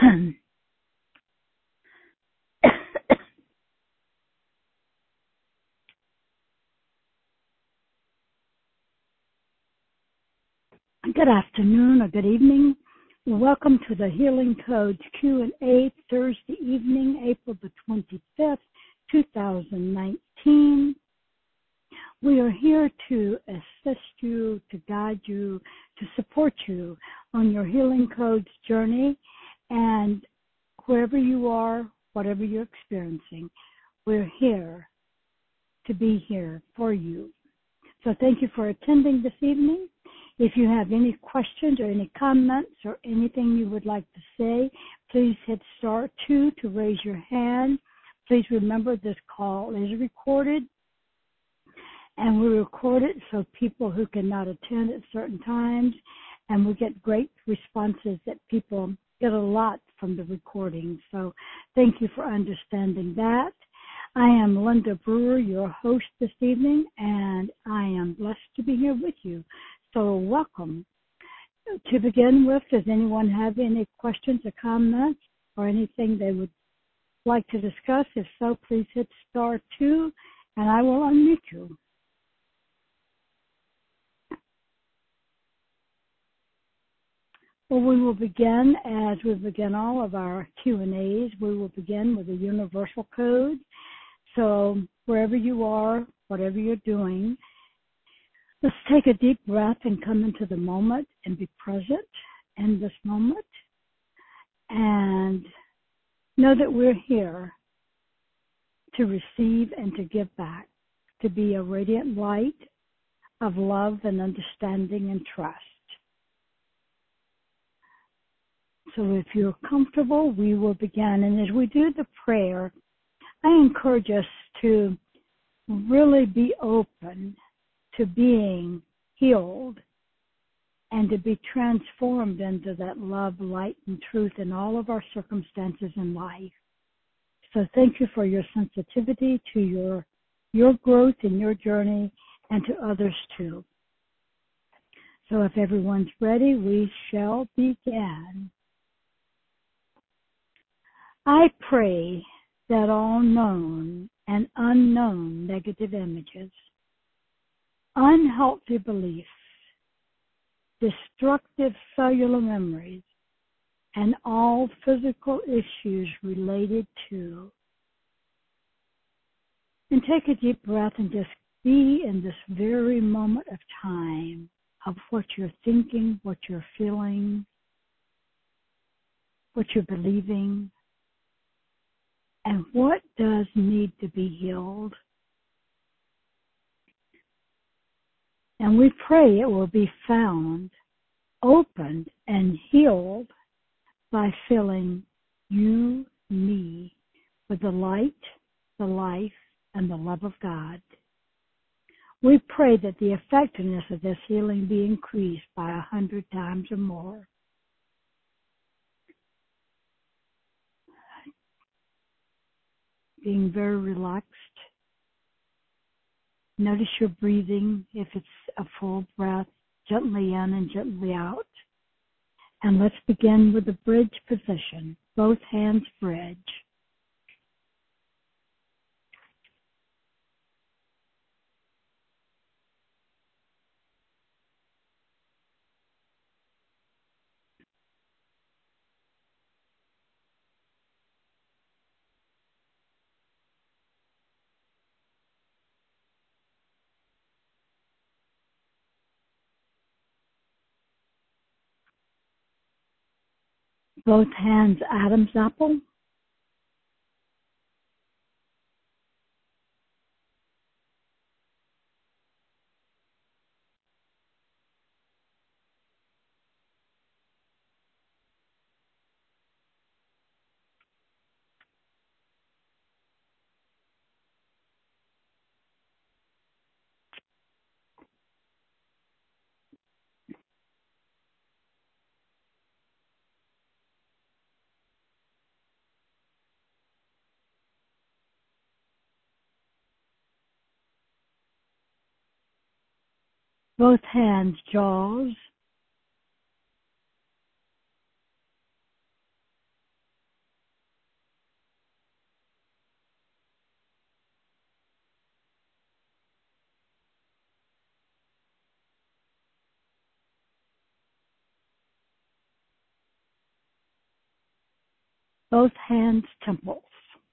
Good afternoon or good evening. Welcome to the Healing Codes Q&A Thursday evening, April the 25th, 2019. We are here to assist you, to guide you, to support you on your Healing Codes journey. And wherever you are, whatever you're experiencing, we're here to be here for you. So thank you for attending this evening. If you have any questions or any comments or anything you would like to say, please hit star 2 to raise your hand. Please remember this call is recorded, and we record it so people who cannot attend at certain times, and we get great responses that people get a lot from the recording. So thank you for understanding that. I am Linda Brewer, your host this evening, and I am blessed to be here with you. So welcome. To begin with, does anyone have any questions or comments or anything they would like to discuss? If so, please hit star 2 and I will unmute you. Well, we will begin, as we begin all of our Q&As, we will begin with a universal code. So wherever you are, whatever you're doing, let's take a deep breath and come into the moment and be present in this moment. And know that we're here to receive and to give back, to be a radiant light of love and understanding and trust. So if you're comfortable, we will begin. And as we do the prayer, I encourage us to really be open to being healed and to be transformed into that love, light, and truth in all of our circumstances in life. So thank you for your sensitivity to your growth in your journey and to others too. So if everyone's ready, we shall begin. I pray that all known and unknown negative images, unhealthy beliefs, destructive cellular memories, and all physical issues related to. And take a deep breath and just be in this very moment of time of what you're thinking, what you're feeling, what you're believing, and what does need to be healed. And we pray it will be found, opened, and healed by filling you, me, with the light, the life, and the love of God. We pray that the effectiveness of this healing be increased by 100 times or more. Being very relaxed. Notice your breathing, if it's a full breath, gently in and gently out. And let's begin with the bridge position, both hands bridge. Both hands Adam's apple. Both hands jaws. both hands temples,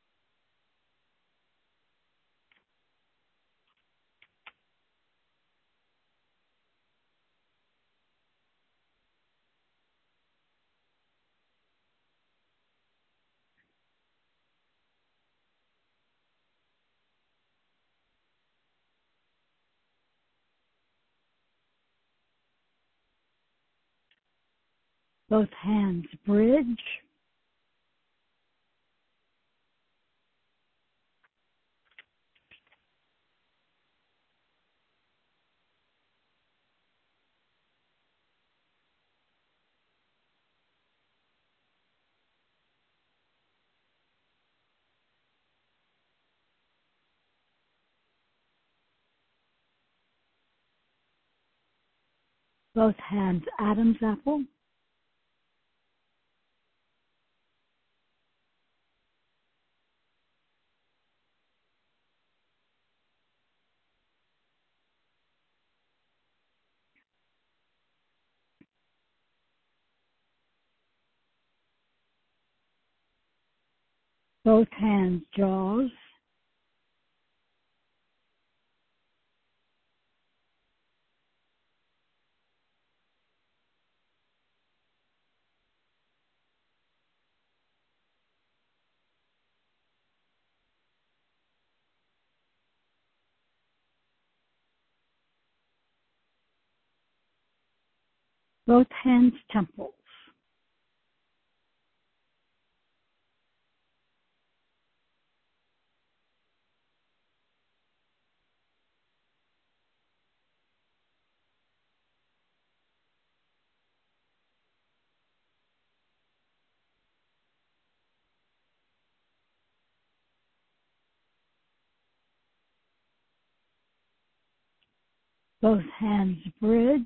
both hands bridge, both hands Adam's apple, both hands jaws, both hands temples, both hands bridge,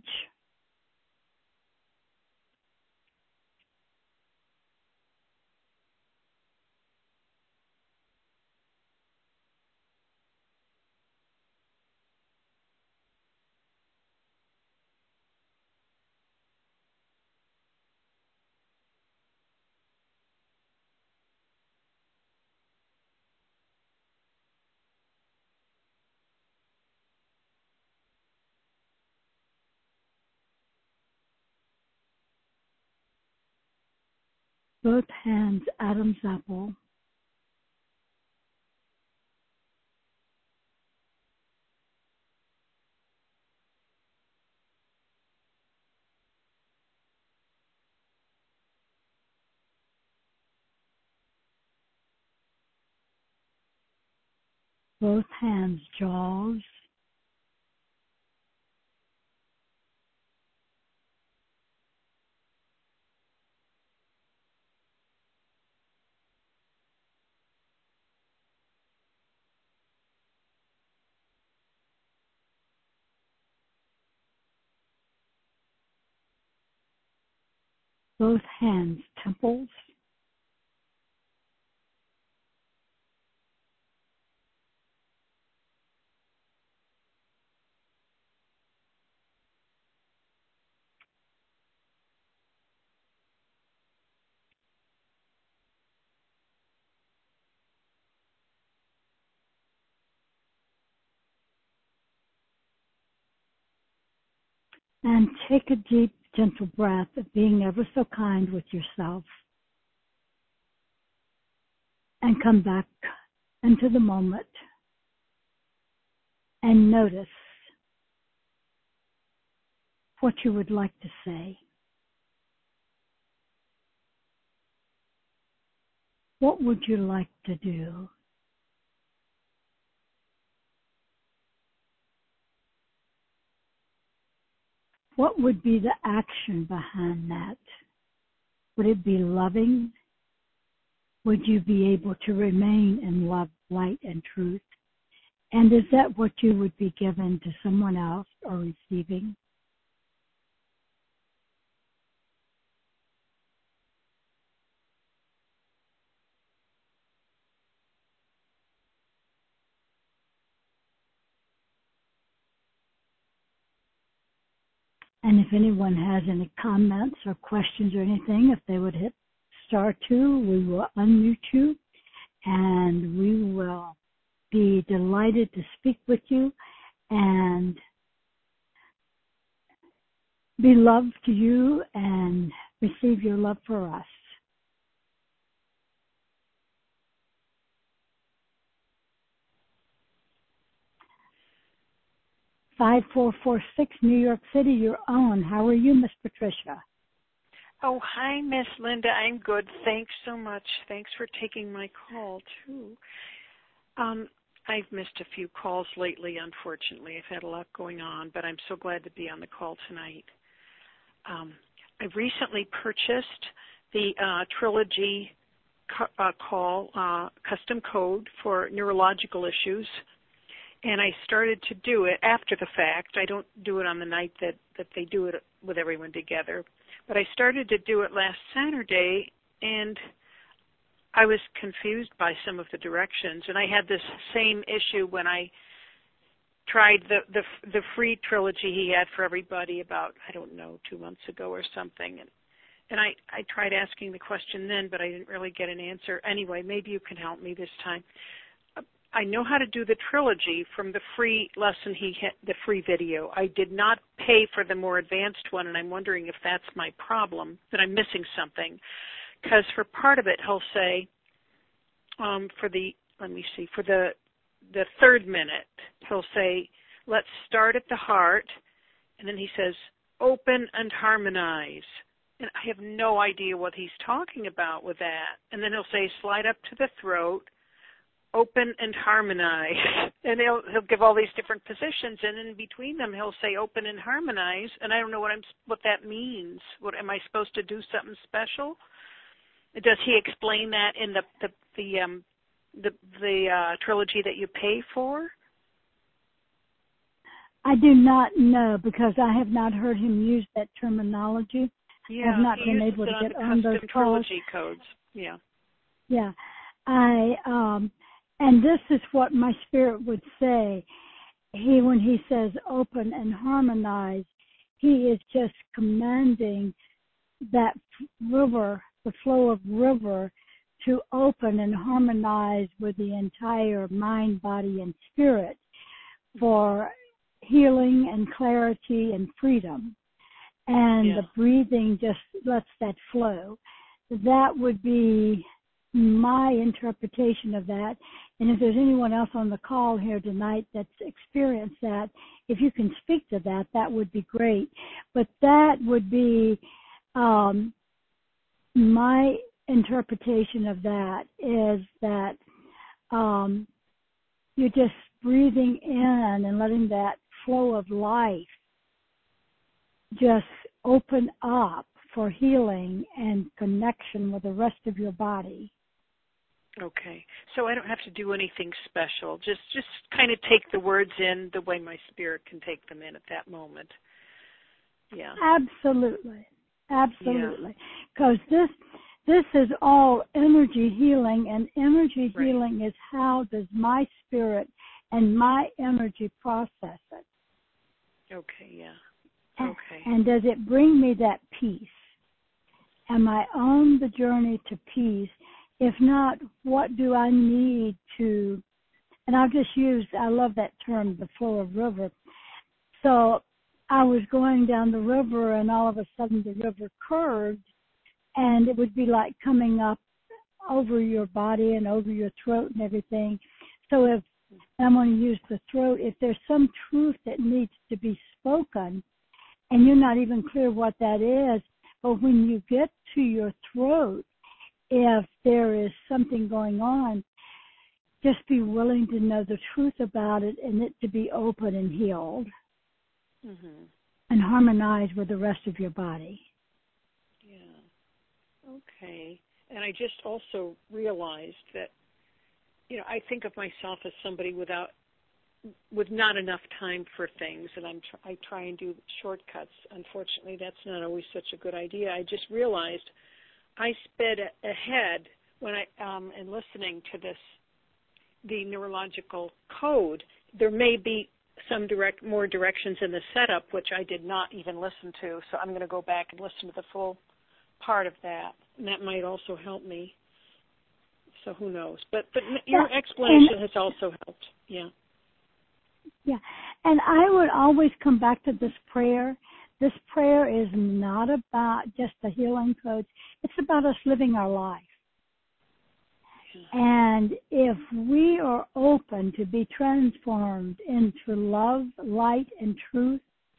both hands Adam's apple, both hands jaws, both hands temples, and take a deep, gentle breath of being ever so kind with yourself. And come back into the moment and notice what you would like to say. What would you like to do? What would be the action behind that? Would it be loving? Would you be able to remain in love, light, and truth? And is that what you would be given to someone else or receiving? And if anyone has any comments or questions or anything, if they would hit *2, we will unmute you, and we will be delighted to speak with you and be love to you and receive your love for us. *5446, New York City, your own. How are you, Miss Patricia? Oh, hi, Miss Linda. I'm good. Thanks so much. Thanks for taking my call, too. I've missed a few calls lately, unfortunately. I've had a lot going on, but I'm so glad to be on the call tonight. I recently purchased the Trilogy custom code for neurological issues, and I started to do it after the fact. I don't do it on the night that they do it with everyone together, but I started to do it last Saturday, and I was confused by some of the directions, and I had this same issue when I tried the free trilogy he had for everybody about, 2 months ago or something. And I tried asking the question then, but I didn't really get an answer. Anyway, maybe you can help me this time. I know how to do the trilogy from the free lesson he had, the free video. I did not pay for the more advanced one, and I'm wondering if that's my problem, that I'm missing something. Because for part of it, he'll say, for the third minute, he'll say, let's start at the heart, and then he says, open and harmonize. And I have no idea what he's talking about with that. And then he'll say, slide up to the throat, open and harmonize. And he'll give all these different positions, and in between them he'll say open and harmonize, and I don't know what that means. What am I supposed to do, something special? Does he explain that in the trilogy that you pay for? I do not know, because I have not heard him use that terminology. Yeah, I have not been able to get on those calls. Trilogy codes. Yeah. Yeah. And this is what my spirit would say. When he says open and harmonize, he is just commanding that river, the flow of river, to open and harmonize with the entire mind, body, and spirit for healing and clarity and freedom. And the breathing just lets that flow. That would be my interpretation of that. And if there's anyone else on the call here tonight that's experienced that, if you can speak to that, that would be great. But that would be my interpretation of that, is that you're just breathing in and letting that flow of life just open up for healing and connection with the rest of your body. Okay. So I don't have to do anything special. Just kind of take the words in the way my spirit can take them in at that moment. Yeah. Absolutely. Absolutely. Because this is all energy healing, and energy healing is how does my spirit and my energy process it. Okay, yeah. Okay. And does it bring me that peace? Am I on the journey to peace? If not, what do I need to, and I'll just use, I love that term, the flow of river. So I was going down the river, and all of a sudden the river curved, and it would be like coming up over your body and over your throat and everything. So if I'm going to use the throat, if there's some truth that needs to be spoken, and you're not even clear what that is, but when you get to your throat, if there is something going on, just be willing to know the truth about it and it to be open and healed and harmonize with the rest of your body. Yeah. Okay. And I just also realized that, I think of myself as somebody with not enough time for things, and I try and do shortcuts. Unfortunately, that's not always such a good idea. I just realized I sped ahead when in listening to the neurological code. There may be some more directions in the setup, which I did not even listen to, so I'm going to go back and listen to the full part of that, and that might also help me. So who knows? But your explanation has also helped. Yeah. Yeah. And I would always come back to this prayer. This prayer is not about just the healing codes. It's about us living our life. And if we are open to be transformed into love, light, and truth,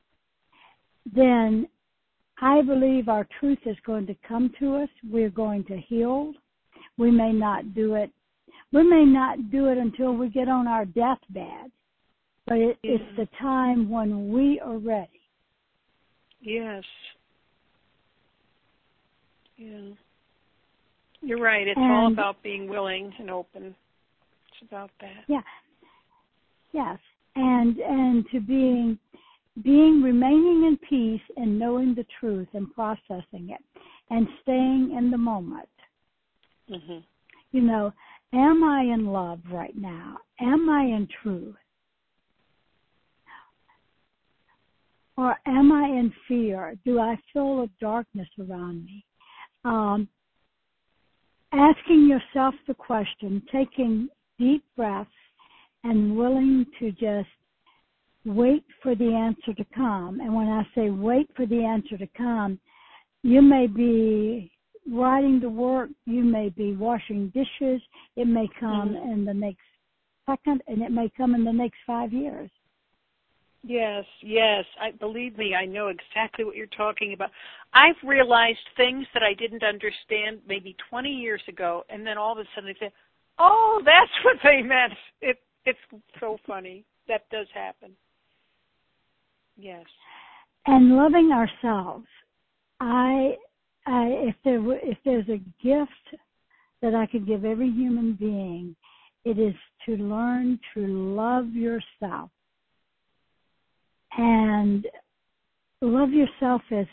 then I believe our truth is going to come to us. We're going to heal. We may not do it. We may not do it until we get on our deathbed, but it's the time when we are ready. Yes. Yeah. You're right. It's all about being willing and open. It's about that. Yeah. Yes. And to remaining in peace and knowing the truth and processing it and staying in the moment. Mm-hmm. You know, am I in love right now? Am I in truth? Or am I in fear? Do I feel a darkness around me? Asking yourself the question, taking deep breaths and willing to just wait for the answer to come. And when I say wait for the answer to come, you may be riding to work, you may be washing dishes, it may come in the next second, and it may come in the next 5 years. Yes. Believe me, I know exactly what you're talking about. I've realized things that I didn't understand maybe 20 years ago, and then all of a sudden I say, oh, that's what they meant. It's so funny. That does happen. Yes. And loving ourselves. If there's a gift that I could give every human being, it is to learn to love yourself. And love yourself is,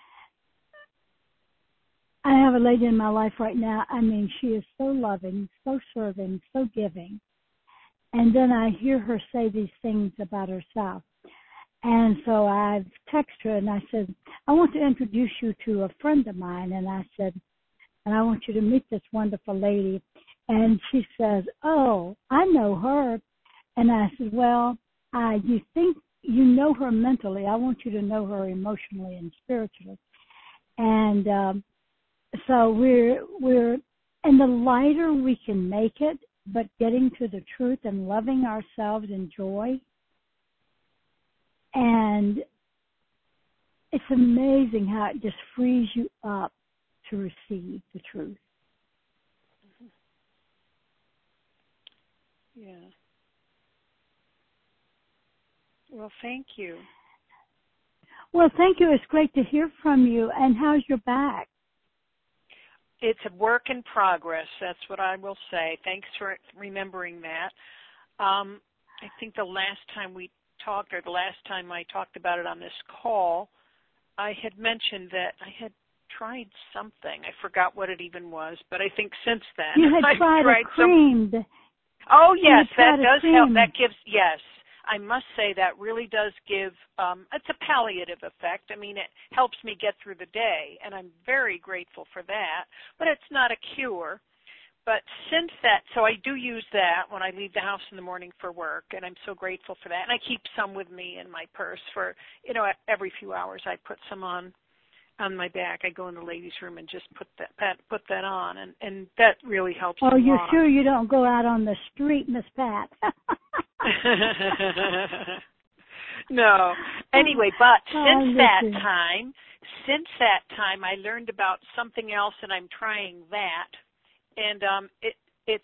I have a lady in my life right now, I mean, she is so loving, so serving, so giving. And then I hear her say these things about herself. And so I've texted her and I said, I want to introduce you to a friend of mine. And I said, and I want you to meet this wonderful lady. And she says, oh, I know her. And I said, well, you think you know her mentally. I want you to know her emotionally and spiritually. And so we're, and the lighter we can make it, but getting to the truth and loving ourselves in joy. And it's amazing how it just frees you up to receive the truth. Yeah. Well, thank you. Well, thank you. It's great to hear from you. And how's your back? It's a work in progress. That's what I will say. Thanks for remembering that. I think the last time we talked, or the last time I talked about it on this call, I had mentioned that I had tried something. I forgot what it even was, but I think since then you had I've tried a cream. Oh, yes, that does help. Cream. That gives, yes. I must say that really does give, it's a palliative effect. I mean, it helps me get through the day, and I'm very grateful for that. But it's not a cure. But since that, so I do use that when I leave the house in the morning for work, and I'm so grateful for that. And I keep some with me in my purse for, every few hours I put some on my back. I go in the ladies' room and just put that on, and that really helps. Oh, you're sure you don't go out on the street, Miss Pat? No. Anyway, but since that time, I learned about something else, and I'm trying that. And it's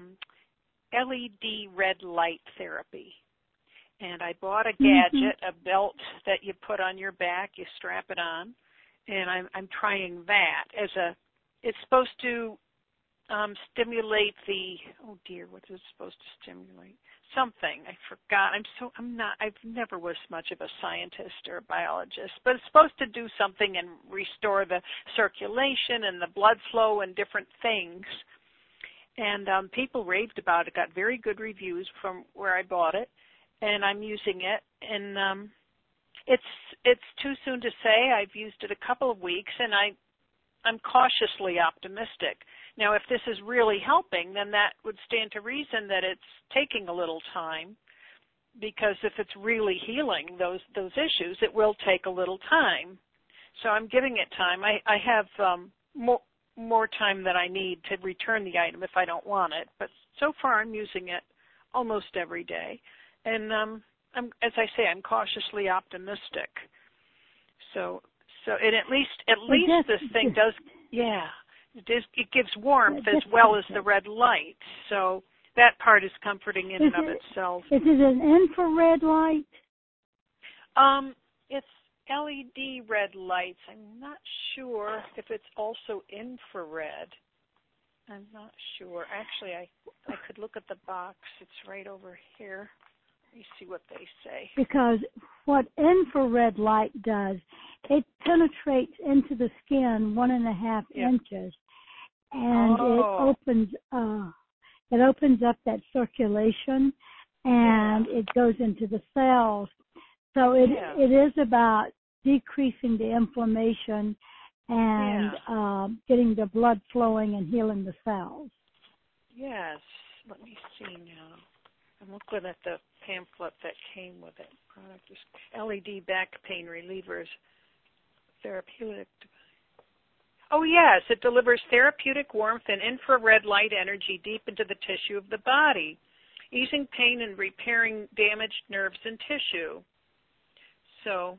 LED red light therapy. And I bought a gadget, a belt that you put on your back, you strap it on, and I'm trying that it's supposed to stimulate what is it supposed to stimulate? Something. I forgot. I've never was much of a scientist or a biologist, but it's supposed to do something and restore the circulation and the blood flow and different things. And people raved about it, got very good reviews from where I bought it, and I'm using it. And it's too soon to say. I've used it a couple of weeks, and I'm cautiously optimistic. Now, if this is really helping, then that would stand to reason that it's taking a little time, because if it's really healing those issues, it will take a little time. So I'm giving it time. I have more time than I need to return the item if I don't want it, but so far I'm using it almost every day. And as I say, I'm cautiously optimistic. So it at least this thing does, it gives warmth as well as the red light. So that part is comforting in and of itself. Is it an infrared light? It's LED red lights. I'm not sure if it's also infrared. I'm not sure. Actually, I could look at the box. It's right over here. Let me see what they say. Because what infrared light does, it penetrates into the skin 1.5 inches, and it opens up that circulation, and it goes into the cells. So it is about decreasing the inflammation and getting the blood flowing and healing the cells. Yes. Let me see now. I'm looking at the pamphlet that came with it. Product is LED back pain relievers, therapeutic. Oh, yes. It delivers therapeutic warmth and infrared light energy deep into the tissue of the body, easing pain and repairing damaged nerves and tissue. So,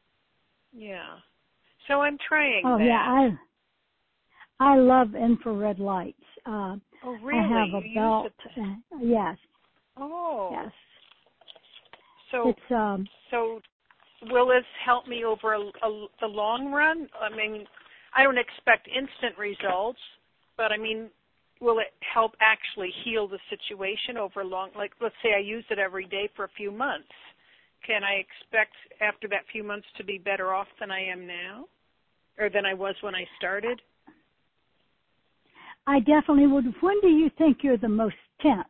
So I'm trying that. Oh, yeah. I love infrared lights. Oh, really? I have a belt. Yes. Oh. Yes. So, it's, so will this help me over the long run? I mean, I don't expect instant results, but I mean, will it help actually heal the situation over like, let's say I use it every day for a few months. Can I expect after that few months to be better off than I am now, or than I was when I started? I definitely would. When do you think you're the most tense?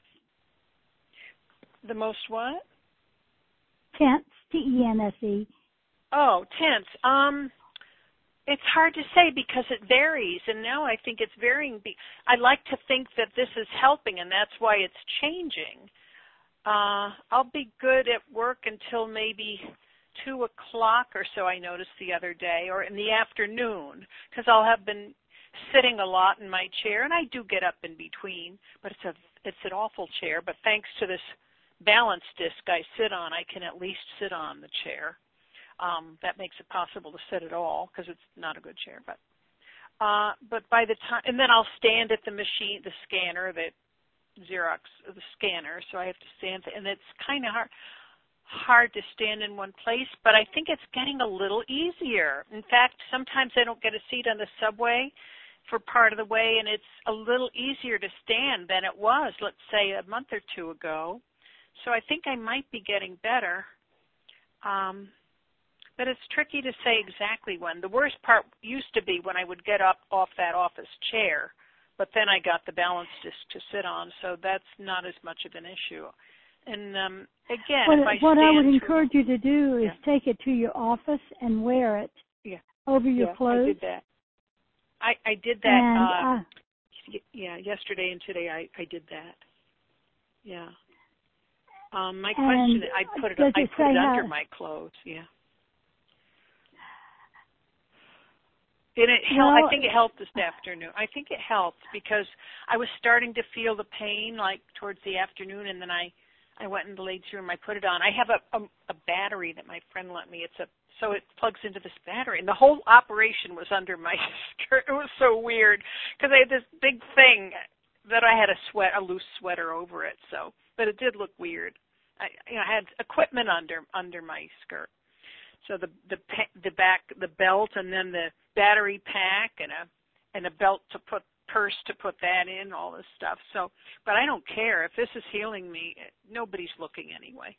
The most what? Tense, T-E-N-S-E. Oh, tense. It's hard to say because it varies, and now I think it's varying. I like to think that this is helping, and that's why it's changing. I'll be good at work until maybe 2 o'clock or so, I noticed the other day, or in the afternoon, because I'll have been sitting a lot in my chair, and I do get up in between, but it's an awful chair. But thanks to this balance disc I sit on, I can at least sit on the chair. That makes it possible to sit at all because it's not a good chair. But by the time, and then I'll stand at the machine, the scanner, the Xerox, the scanner. So I have to stand, and it's kind of hard to stand in one place. But I think it's getting a little easier. In fact, sometimes I don't get a seat on the subway for part of the way, and it's a little easier to stand than it was, let's say, a month or two ago. So I think I might be getting better. But it's tricky to say exactly when. The worst part used to be when I would get up off that office chair, but then I got the balance disc to sit on, so that's not as much of an issue. And again, if I what I would stand encourage you to do is take it to your office and wear it over your clothes. I did that. I did that. Yesterday and today I did that. Yeah. My question, I put it under my clothes. Yeah. And I think it helped this afternoon. I think it helped because I was starting to feel the pain like towards the afternoon, and then I went in the ladies' room. I put it on. I have a battery that my friend lent me. So it plugs into this battery, and the whole operation was under my skirt. It was so weird because I had this big thing that I had a loose sweater over it. So, but it did look weird. I had equipment under my skirt. So the belt, and then the battery pack, and a belt purse to put that in, all this stuff. So, but I don't care if this is healing me. Nobody's looking anyway.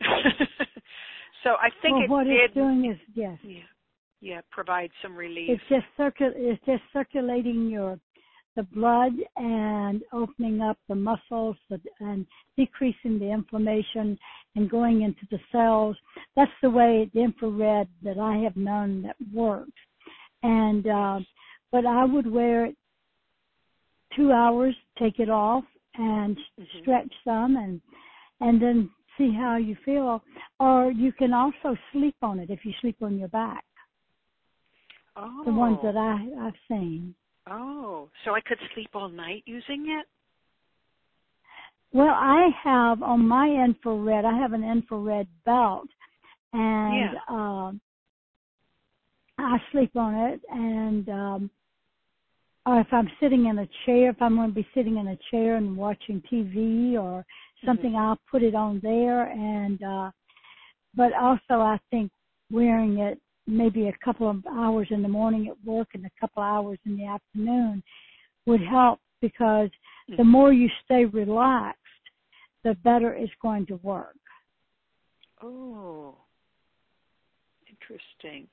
So I think what it's doing is provide some relief. It's just circulating the blood and opening up the muscles and decreasing the inflammation and going into the cells. That's the way the infrared that I have known that works. And but I would wear it 2 hours, take it off, and stretch some, and then see how you feel. Or you can also sleep on it if you sleep on your back. Oh. The ones that I've seen. Oh, so I could sleep all night using it? Well, I have on my infrared, I have an infrared belt, and I sleep on it, and or if I'm sitting in a chair, if I'm going to be sitting in a chair and watching TV or something, I'll put it on there. And but also I think wearing it maybe a couple of hours in the morning at work and a couple of hours in the afternoon would help, because the more you stay relaxed, the better it's going to work. Oh, interesting.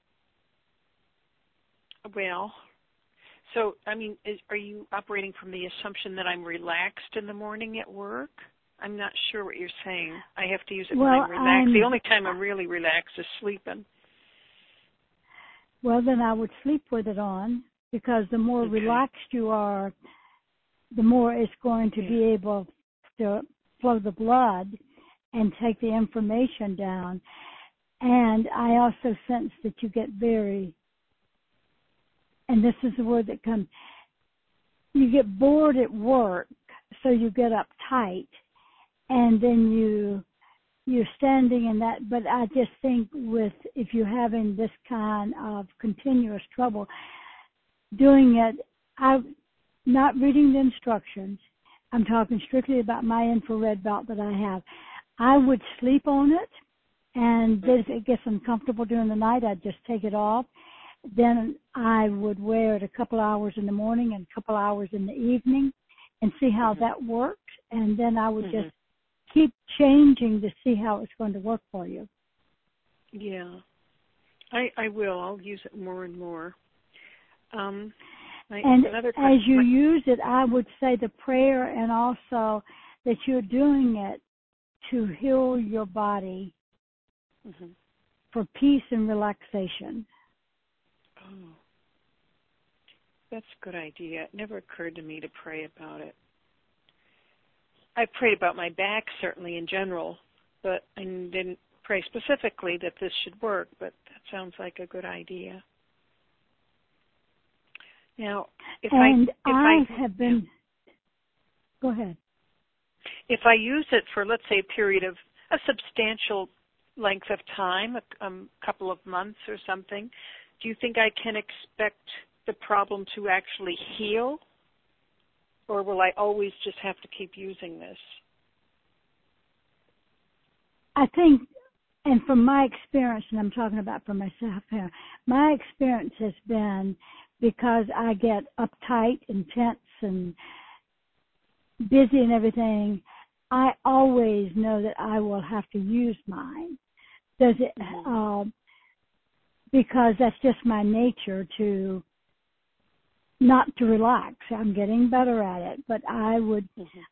Well, so, I mean, are you operating from the assumption that I'm relaxed in the morning at work? I'm not sure what you're saying. I have to use it when I'm relaxed. The only time I'm really relaxed is sleeping. Well, then I would sleep with it on, because the more relaxed you are, the more it's going to be able to flow the blood and take the information down. And I also sense that you get very, and this is the word that comes, you get bored at work, so you get uptight, and then you're standing in that. But I just think if you're having this kind of continuous trouble doing it, not reading the instructions, I'm talking strictly about my infrared belt that I have. I would sleep on it, and then if it gets uncomfortable during the night, I'd just take it off. Then I would wear it a couple hours in the morning and a couple hours in the evening and see how that works. And then I would just keep changing to see how it's going to work for you. Yeah, I will. I'll use it more and more. And as you use it, I would say the prayer, and also that you're doing it to heal your body for peace and relaxation. Oh, that's a good idea. It never occurred to me to pray about it. I prayed about my back, certainly, in general, but I didn't pray specifically that this should work, but that sounds like a good idea. Now, go ahead. If I use it for, let's say, a period of a substantial length of time, a couple of months or something, do you think I can expect the problem to actually heal? Or will I always just have to keep using this? I think, and from my experience, and I'm talking about for myself here, my experience has been, because I get uptight and tense and busy and everything, I always know that I will have to use mine. Does it? Because that's just my nature to not to relax. I'm getting better at it, but I would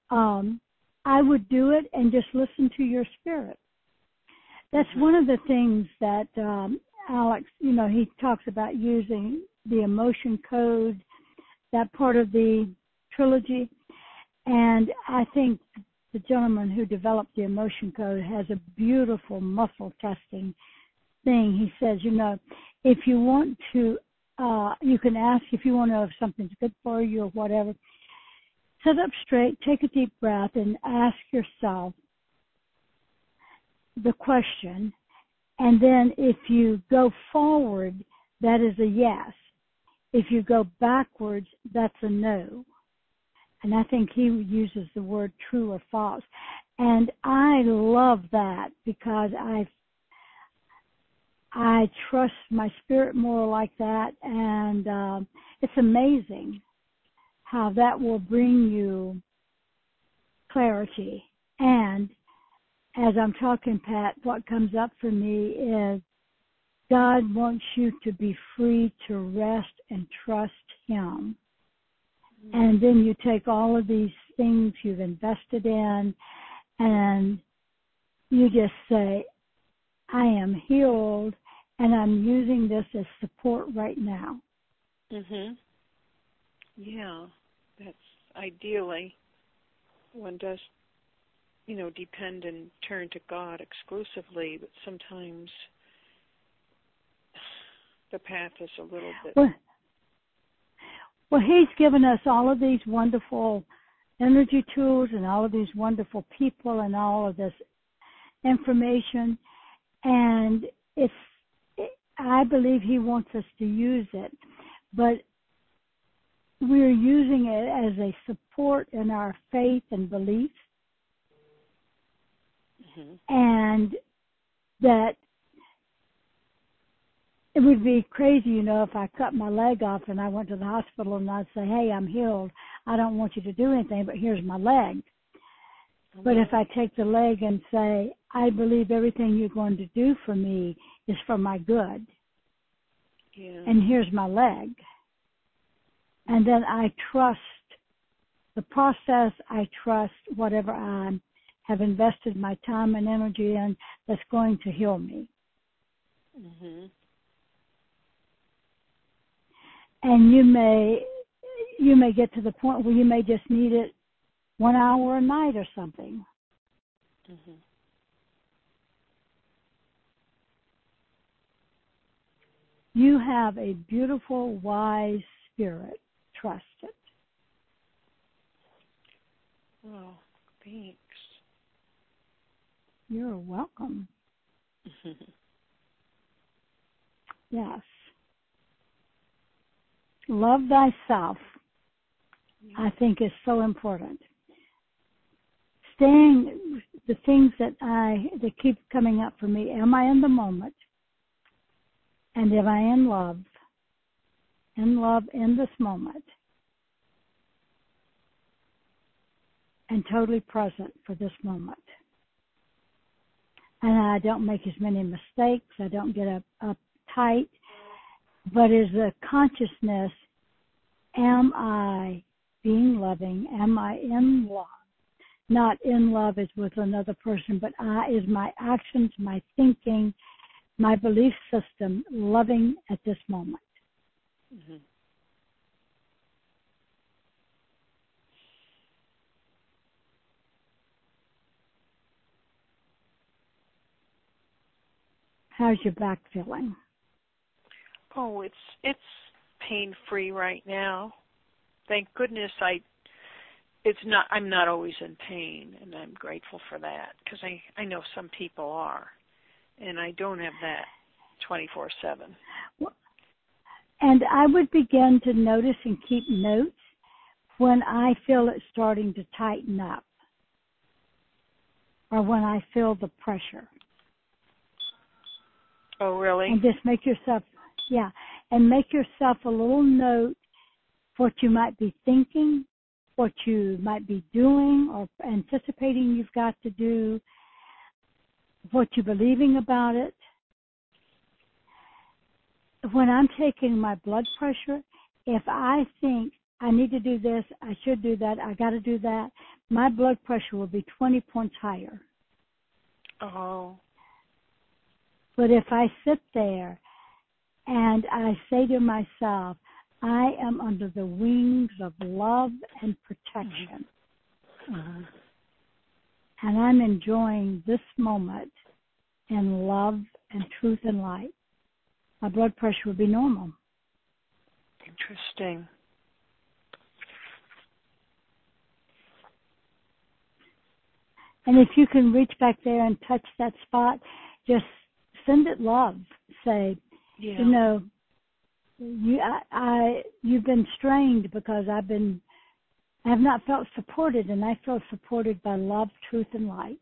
do it and just listen to your spirit. That's one of the things that Alex, he talks about using the emotion code, that part of the trilogy. And I think the gentleman who developed the emotion code has a beautiful muscle testing thing. He says, if you want to, you can ask if you want to know if something's good for you or whatever. Sit up straight, take a deep breath, and ask yourself the question. And then if you go forward, that is a yes. If you go backwards, that's a no. And I think he uses the word true or false. And I love that, because I trust my spirit more like that. And it's amazing how that will bring you clarity. And as I'm talking, Pat, what comes up for me is God wants you to be free to rest and trust Him. And then you take all of these things you've invested in, and you just say, I am healed, and I'm using this as support right now. Yeah, that's ideally one does, depend and turn to God exclusively, but sometimes the path is a little bit. Well, He's given us all of these wonderful energy tools and all of these wonderful people and all of this information, and I believe He wants us to use it, but we're using it as a support in our faith and beliefs, and that it would be crazy, if I cut my leg off and I went to the hospital and I'd say, hey, I'm healed. I don't want you to do anything, but here's my leg. But if I take the leg and say, I believe everything you're going to do for me is for my good, and here's my leg, and then I trust the process, I trust whatever I have invested my time and energy in that's going to heal me. And you may get to the point where you may just need it 1 hour a night or something. You have a beautiful, wise spirit. Trust it. Oh, thanks. You're welcome. Yes. Love thyself, I think, is so important. The things that keep coming up for me, am I in the moment? And am I in love? In love in this moment? And totally present for this moment. And I don't make as many mistakes. I don't get uptight. But is the consciousness, am I being loving? Am I in love? Not in love as with another person, but is my actions, my thinking, my belief system loving at this moment? How's your back feeling? Oh, it's pain-free right now. Thank goodness I'm not always in pain, and I'm grateful for that, because I know some people are, and I don't have that 24/7. Well, and I would begin to notice and keep notes when I feel it starting to tighten up, or when I feel the pressure. Oh, really? And just make yourself a little note what you might be thinking, what you might be doing or anticipating you've got to do, what you're believing about it. When I'm taking my blood pressure, if I think I need to do this, I should do that, I got to do that, my blood pressure will be 20 points higher. Oh. But if I sit there and I say to myself, I am under the wings of love and protection, and I'm enjoying this moment in love and truth and light, my blood pressure will be normal. Interesting. And if you can reach back there and touch that spot, just send it love. Say, you've been strained because I have not felt supported, and I feel supported by love, truth, and light.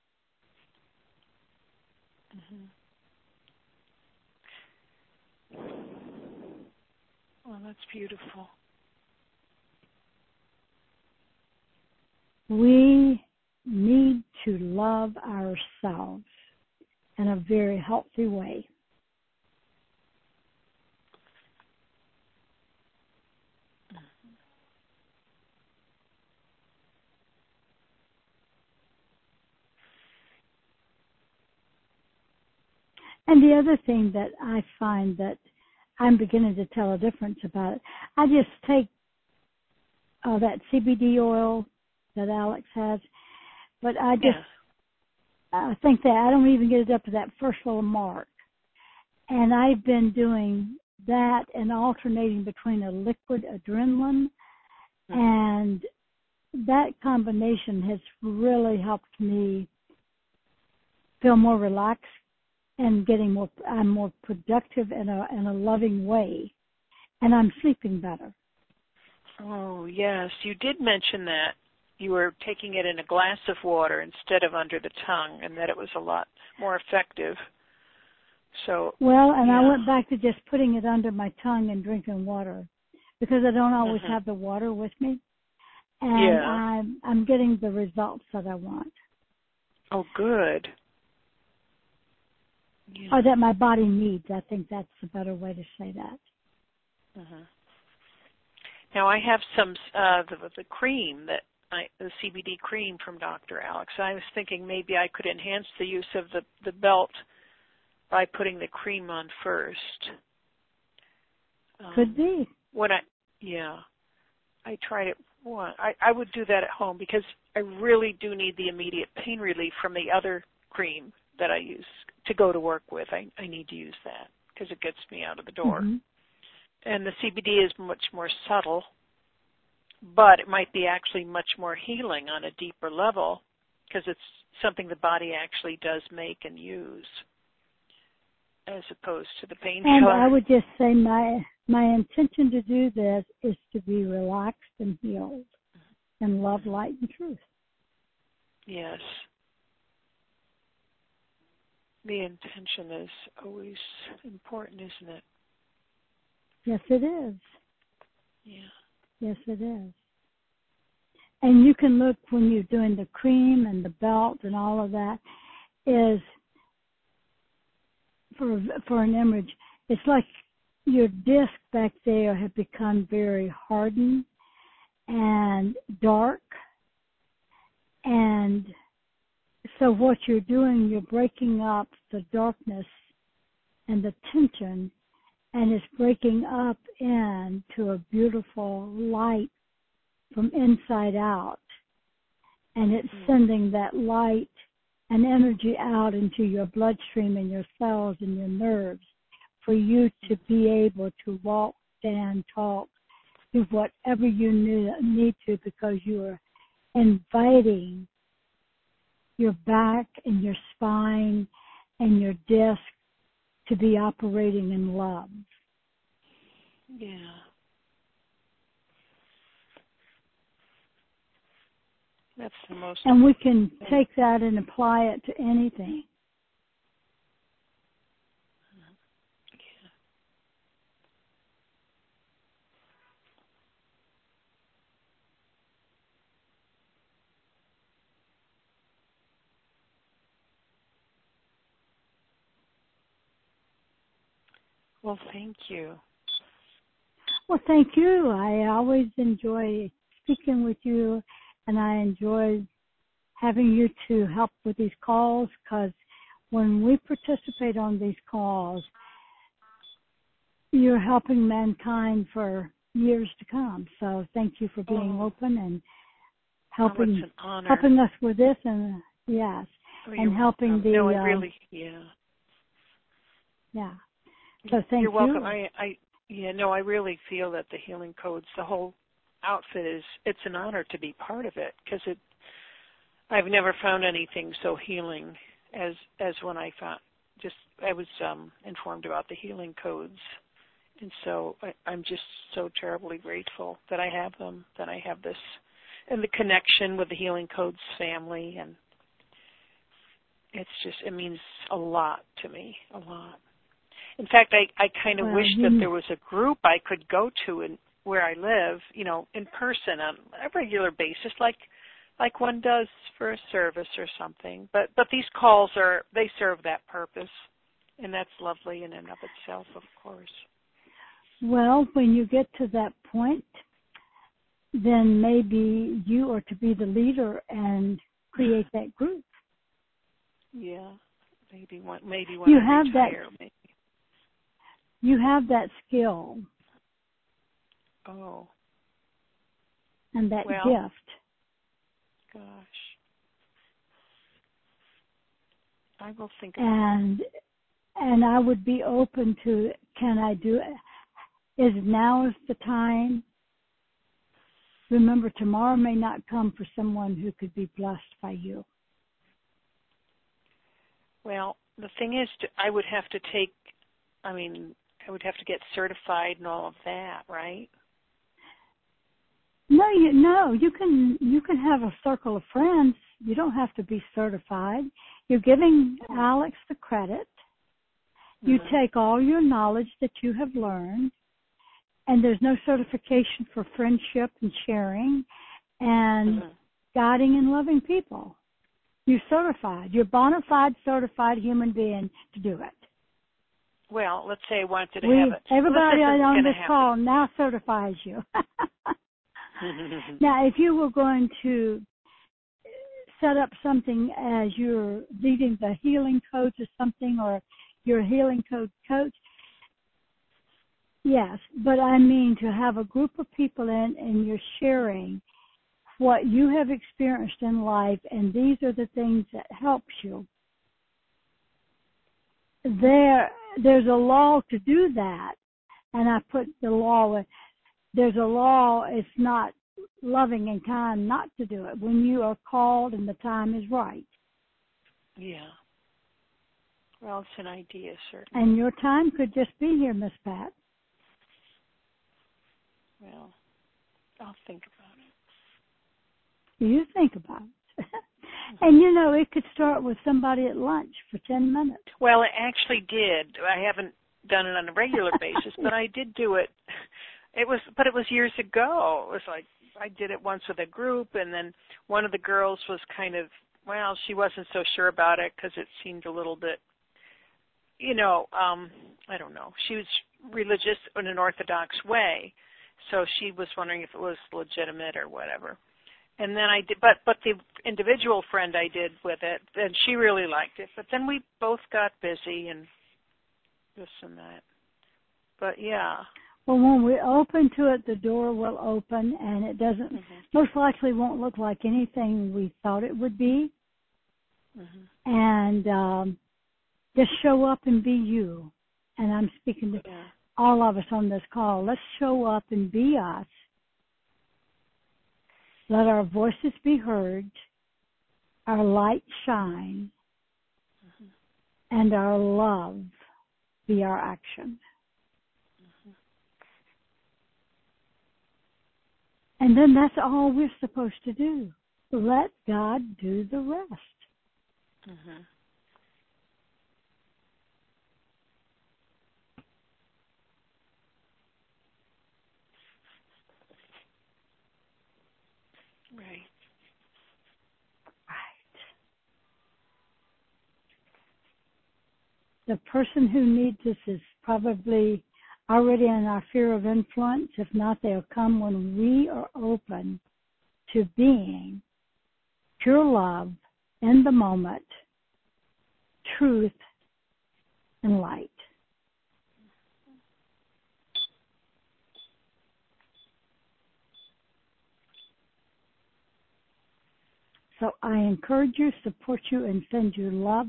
Oh, that's beautiful. We need to love ourselves in a very healthy way. And the other thing that I find that I'm beginning to tell a difference about it, I just take that CBD oil that Alex has. But I just think that I don't even get it up to that first little mark. And I've been doing that and alternating between a liquid adrenaline, and that combination has really helped me feel more relaxed and I'm more productive in a loving way, and I'm sleeping better. Oh, yes. You did mention that you were taking it in a glass of water instead of under the tongue, and that it was a lot more effective. So I went back to just putting it under my tongue and drinking water, because I don't always have the water with me, and I'm getting the results that I want. Oh, good. Yeah. Or that my body needs. I think that's a better way to say that. Now I have some the cream the CBD cream from Dr. Alex. I was thinking maybe I could enhance the use of the belt by putting the cream on first. Could be. I tried it once. I would do that at home because I really do need the immediate pain relief from the other cream that I use to go to work with. I need to use that because it gets me out of the door. And the CBD is much more subtle, but it might be actually much more healing on a deeper level because it's something the body actually does make and use as opposed to the painkiller. And I would just say my intention to do this is to be relaxed and healed and love, light, and truth. Yes. The intention is always important, isn't it? Yes, it is. Yeah. Yes, it is. And you can look when you're doing the cream and the belt and all of that is for an image. It's like your disc back there had become very hardened and dark. And so what you're doing, you're breaking up the darkness and the tension, and it's breaking up into a beautiful light from inside out. And it's sending that light and energy out into your bloodstream and your cells and your nerves for you to be able to walk, stand, talk, do whatever you need to, because you are inviting your back and your spine and your disc to be operating in love. Yeah. That's the most. And we can take that and apply it to anything. Yeah. Well, thank you. Well, thank you. I always enjoy speaking with you, and I enjoy having you to help with these calls, because when we participate on these calls, you're helping mankind for years to come. So thank you for being open and helping us with this, and yes, and helping the. No, I really, Yeah. So thank you. You're welcome. I really feel that the Healing Codes, the whole outfit it's an honor to be part of it, because I've never found anything so healing as when I was informed about the Healing Codes. And so I'm just so terribly grateful that I have them, that I have this, and the connection with the Healing Codes family. And it means a lot to me, a lot. In fact, I kind of wish that there was a group I could go to where I live, in person on a regular basis, like one does for a service or something. But these calls they serve that purpose, and that's lovely in and of itself, of course. Well, when you get to that point, then maybe you are to be the leader and create that group. Yeah, maybe when you I have retire, maybe. You have that skill. Oh. and that well, gift. Gosh. I will think about it. And I would be open to, can I do it? Is now is the time? Remember, tomorrow may not come for someone who could be blessed by you. Well, the thing is, I would have to get certified and all of that, right? No, you can have a circle of friends. You don't have to be certified. You're giving Alex the credit. You take all your knowledge that you have learned, and there's no certification for friendship and sharing and guiding and loving people. You're certified. You're a bona fide certified human being to do it. Well, let's say I wanted to have it. Everybody on this call now certifies you. Now, if you were going to set up something as you're leading the healing coach or something, or you're a healing coach, yes, but I mean to have a group of people in and you're sharing what you have experienced in life, and these are the things that helps you. There's a law to do that, and I put the law. There's a law. It's not loving and kind not to do it when you are called and the time is right. Yeah. Well, it's an idea, certainly. And your time could just be here, Miss Pat. Well, I'll think about it. You think about it. And, it could start with somebody at lunch for 10 minutes. Well, I actually did. I haven't done it on a regular basis, but I did do it. It was years ago. It was like I did it once with a group, and then one of the girls was kind of, she wasn't so sure about it because it seemed a little bit, I don't know. She was religious in an Orthodox way, so she was wondering if it was legitimate or whatever. And then I did, but the individual friend I did with it, and she really liked it. But then we both got busy and this and that. But yeah. Well, when we open to it, the door will open, and it doesn't, most likely won't look like anything we thought it would be. And just show up and be you. And I'm speaking to all of us on this call. Let's show up and be us. Let our voices be heard, our light shine, and our love be our action. And then that's all we're supposed to do. Let God do the rest. Right. The person who needs this is probably already in our sphere of influence. If not, they'll come when we are open to being pure love in the moment, truth, and light. So I encourage you, support you, and send you love.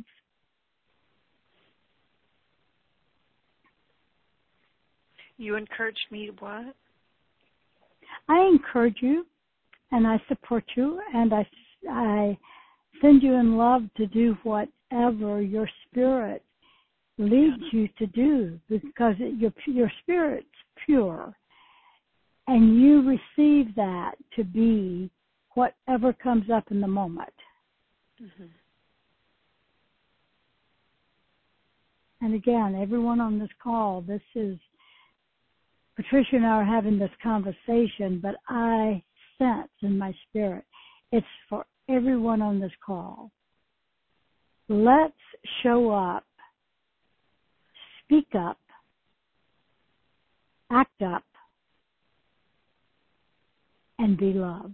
You encouraged me to what? I encourage you, and I support you, and I send you in love to do whatever your spirit leads you to do, because your spirit's pure, and you receive that to be whatever comes up in the moment. And again, everyone on this call, this is, Patricia and I are having this conversation, but I sense in my spirit, it's for everyone on this call. Let's show up, speak up, act up, and be love.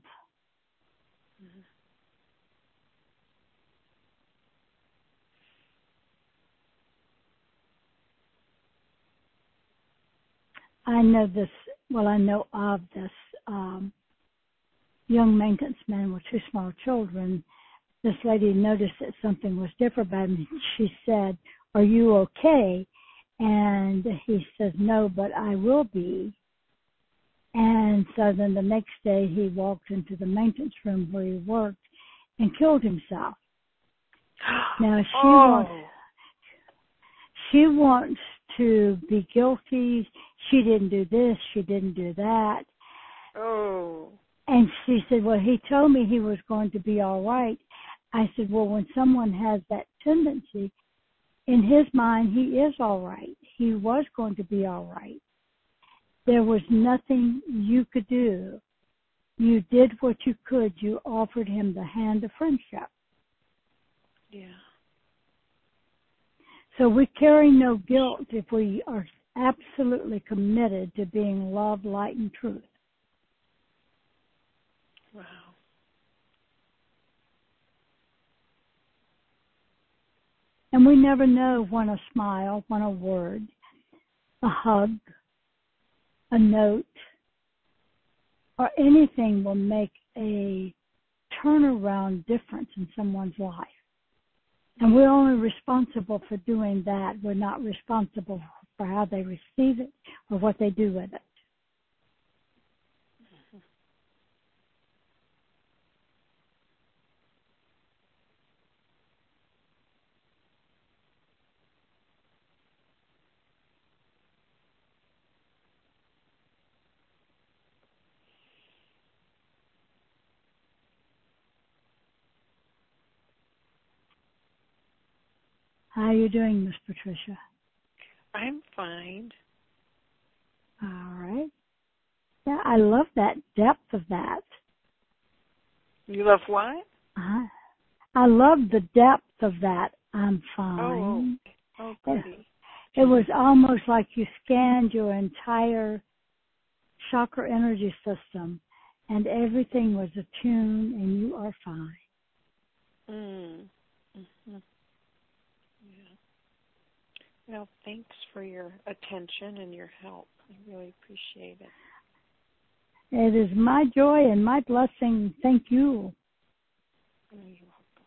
I know of this young maintenance man with two small children, this lady noticed that something was different about him. She said, "Are you okay?" And he says, "No, but I will be." And so then the next day he walked into the maintenance room where he worked and killed himself. Now she wants to be guilty. She didn't do this. She didn't do that. Oh. And she said, "Well, he told me he was going to be all right." I said, "Well, when someone has that tendency, in his mind, he is all right. He was going to be all right. There was nothing you could do. You did what you could. You offered him the hand of friendship." Yeah. So we carry no guilt if we are absolutely committed to being love, light, and truth. Wow. And we never know when a smile, when a word, a hug, a note, or anything will make a turnaround difference in someone's life. And we're only responsible for doing that. We're not responsible for how they receive it or what they do with it. How are you doing, Miss Patricia? I'm fine. All right. Yeah, I love that depth of that. You love what? I love the depth of that. I'm fine. Oh, goody. It was almost like you scanned your entire chakra energy system and everything was attuned and you are fine. Mm-hmm. Yeah. Well, thanks for your attention and your help. I really appreciate it. It is my joy and my blessing. Thank you. Oh, you're welcome.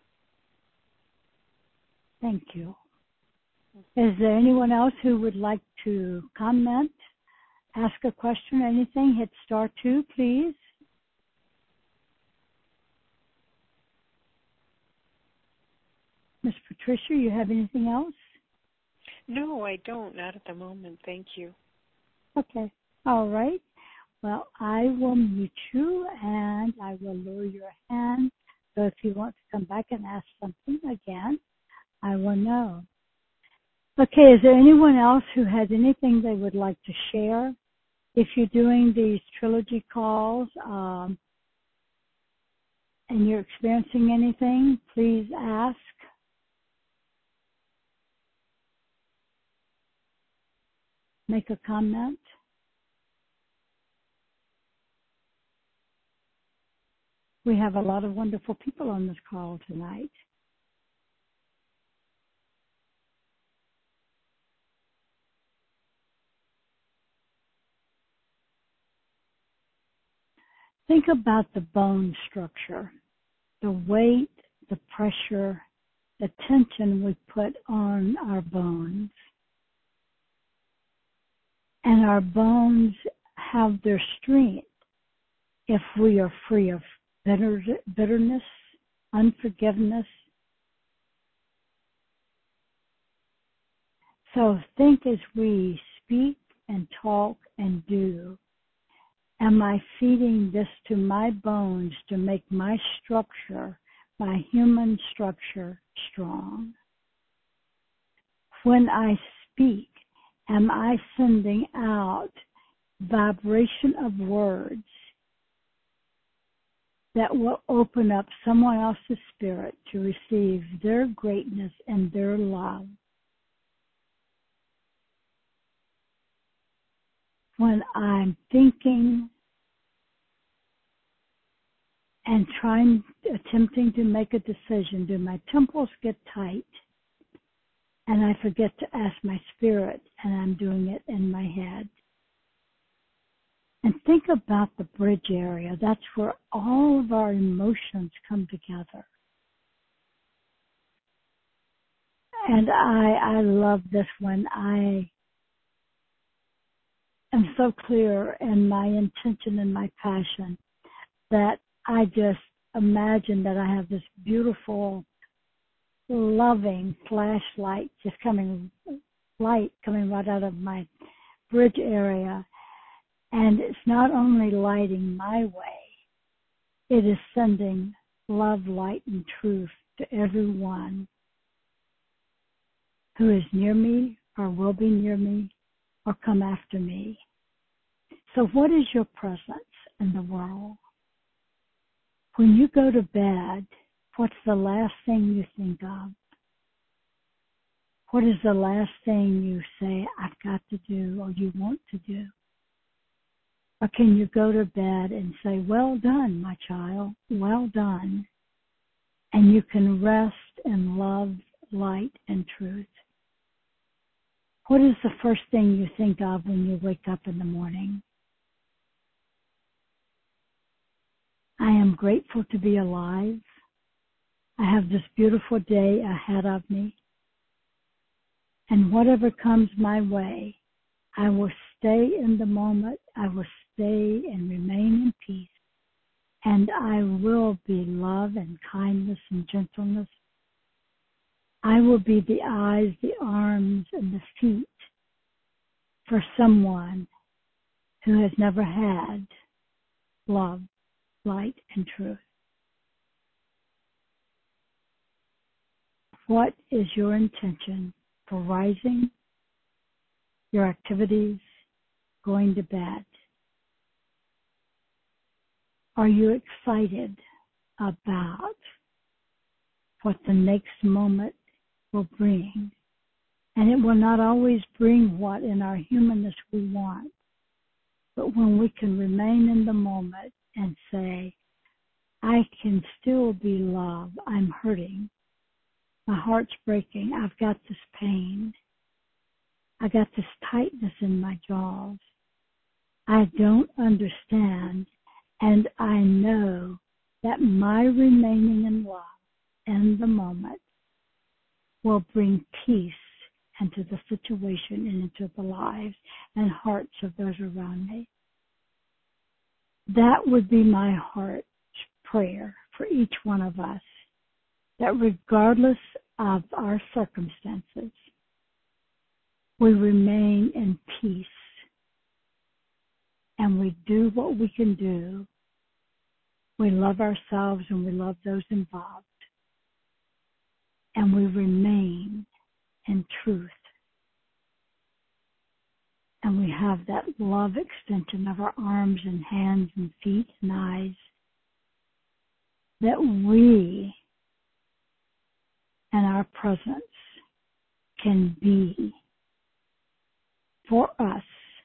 Thank you. Is there anyone else who would like to comment, ask a question or anything? Hit star 2, please. Miss Patricia, you have anything else? No, I don't. Not at the moment. Thank you. Okay. All right. Well, I will mute you and I will lower your hand. So if you want to come back and ask something again, I will know. Okay, is there anyone else who has anything they would like to share? If you're doing these trilogy calls and you're experiencing anything, please ask. Make a comment. We have a lot of wonderful people on this call tonight. Think about the bone structure, the weight, the pressure, the tension we put on our bones. And our bones have their strength if we are free of bitterness, unforgiveness. So think as we speak and talk and do, am I feeding this to my bones to make my structure, my human structure, strong? When I speak, am I sending out vibration of words that will open up someone else's spirit to receive their greatness and their love? When I'm thinking and attempting to make a decision, do my temples get tight and I forget to ask my spirit and I'm doing it in my head? And think about the bridge area. That's where all of our emotions come together. And I love this one. I am so clear in my intention and my passion that I just imagine that I have this beautiful, loving flashlight just coming right out of my bridge area. And it's not only lighting my way, it is sending love, light, and truth to everyone who is near me or will be near me or come after me. So what is your presence in the world? When you go to bed, what's the last thing you think of? What is the last thing you say, I've got to do, or you want to do? Or can you go to bed and say, well done, my child, well done. And you can rest in love, light, and truth. What is the first thing you think of when you wake up in the morning? I am grateful to be alive. I have this beautiful day ahead of me. And whatever comes my way, I will stay in the moment. I will stay and remain in peace. And I will be love and kindness and gentleness. I will be the eyes, the arms, and the feet for someone who has never had love, light, and truth. What is your intention for rising, your activities, going to bed? Are you excited about what the next moment will bring? And it will not always bring what in our humanness we want. But when we can remain in the moment and say, I can still be love. I'm hurting. My heart's breaking. I've got this pain. I got this tightness in my jaws. I don't understand. And I know that my remaining in love in the moment will bring peace into the situation and into the lives and hearts of those around me. That would be my heart's prayer for each one of us, that regardless of our circumstances, we remain in peace and we do what we can do. We love ourselves and we love those involved. And we remain in truth. And we have that love extension of our arms and hands and feet and eyes, that we and our presence can be for us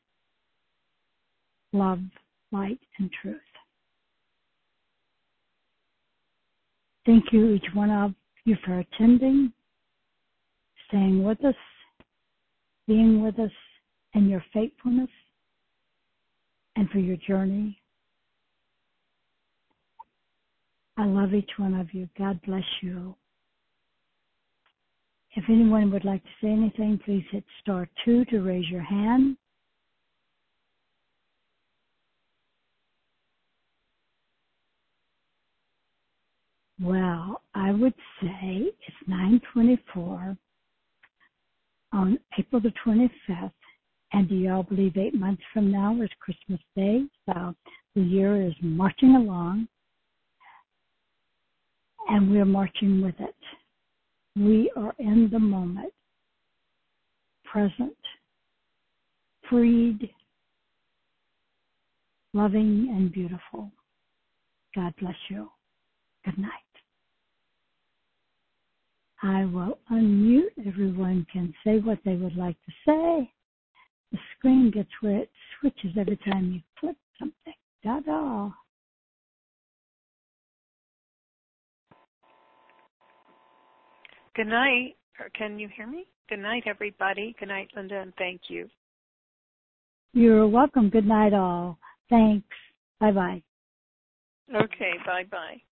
love, light, and truth. Thank you, each one of you, for attending, staying with us, being with us, and your faithfulness, and for your journey. I love each one of you. God bless you. If anyone would like to say anything, please hit *2 to raise your hand. Well, I would say it's 9:24 on April the 25th. And do y'all believe 8 months from now is Christmas Day? So the year is marching along, and we're marching with it. We are in the moment, present, freed, loving, and beautiful. God bless you. Good night. I will unmute. Everyone can say what they would like to say. The screen gets where it switches every time you click something. Da-da. Good night. Can you hear me? Good night, everybody. Good night, Linda, and thank you. You're welcome. Good night, all. Thanks. Bye-bye. Okay, bye-bye.